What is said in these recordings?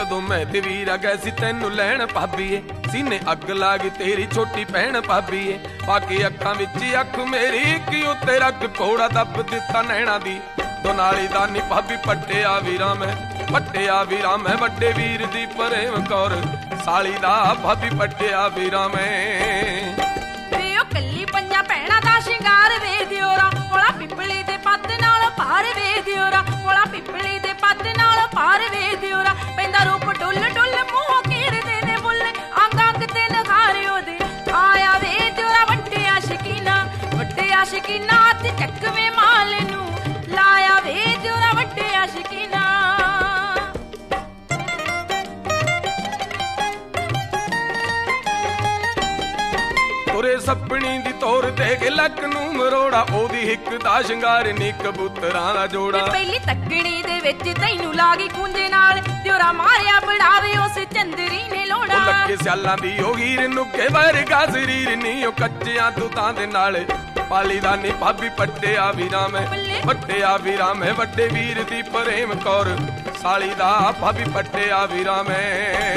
जदों मैं ते वीर आ गए सी तैनू लैण भाबीए सीने अग ला गई तेरी छोटी भैन भाबीए बाकी अखां विच अख मेरी की उत्ते रख घोड़ा दब दिता नैणा दी दोनाली दानी भाभी पट्टिया वीरा मैं वड्डे वीर दी प्रेम कौर साली दा भाभी पट्टिया वीरा मैं कल्ली पंजा भैणां दा शिंगार वे दियोरा कोला पिपली दे पत्त नाल पार वे दियोरा कोला पिपली दे पत्त नाल पार वे दियोरा पैंदा रूप डुल डुल मूंह कीरदे ने बुल अंग अंग ते नखारियो दे आया वे दियोरा वड्डे आशिकीना ते चकवे माल नू लाया वे दियोरा वड्डे आशिकीना तुरे सपनी दी तोर दे के लक नू मरोड़ा ओदी हिक दा शिंगार नी कबूतरां दा जोड़ा पहली तकड़ी दे विच तैनू लागी कुंजे नाल दियोरा मारिया बड़ावे उस चंदरी ने लोड़ा लक्के सियालां दी ओ हीर नुके वर्गा शरीर नी ओ कच्चियां दूतां दे नाल पाली दा नी भाभी पट्टिया वीरा मैं वड्डे वीर दी प्रेम कौर साली दा भाभी पट्टिया वीरा मैं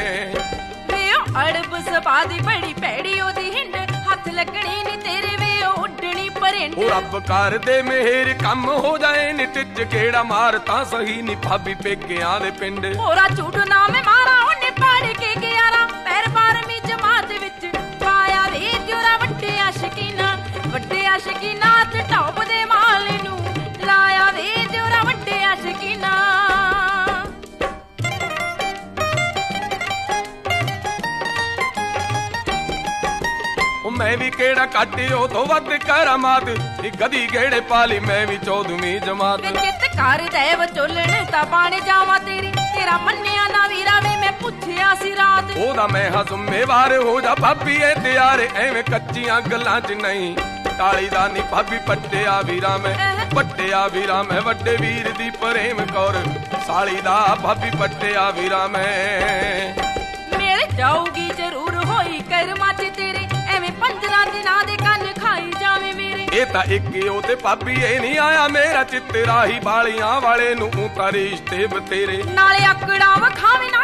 अड़ब सबा दी बड़ी पैड़ी ओदी हिंड हथ लगनी नी तेरे वे उड्डनी परिंड ओ रब कर दे मेहर कम हो जाए नी टिच केड़ा मार तां सही नी भाभी पेकियां दे पिंड होरा झूठ ना मैं मारा ओने पाड़ के ग्यारा पैर बारवीं जमात विच पाया वे दियोरा वड्डे आशिकीना ते टॉप दे माल नू लाया वे दियोरा वड्डे आशिकीना मैं भी केड़ा काटियो तो वद करामात गदी गेड़े पाली मैं भी 14वीं जमात चित कर देव चोलण ता पाण जावा तेरा मन्निया ना वीरा वे मैं पुछया सी रात ओदा मैं हां जिम्मेवार हो जा भाभी ए त्यार एवें कच्चियां गल्लां च नहीं ताली दा नी भाभी पट्टिया वीरा मैं वड्डे वीर दी प्रेम कौर साली दा भाभी पट्टिया वीरा मैं मेरे जाऊगी जरूर होई कर्मा च तेरे एवें 15 दिनां दे कंन खाई जावे मेरे ए ता इक ओ ते भाभी ए नहीं आया मेरा चित्तरा ही बालियां वाले नू तां रिश्ते बतेरे नाले अकड़ा वखावे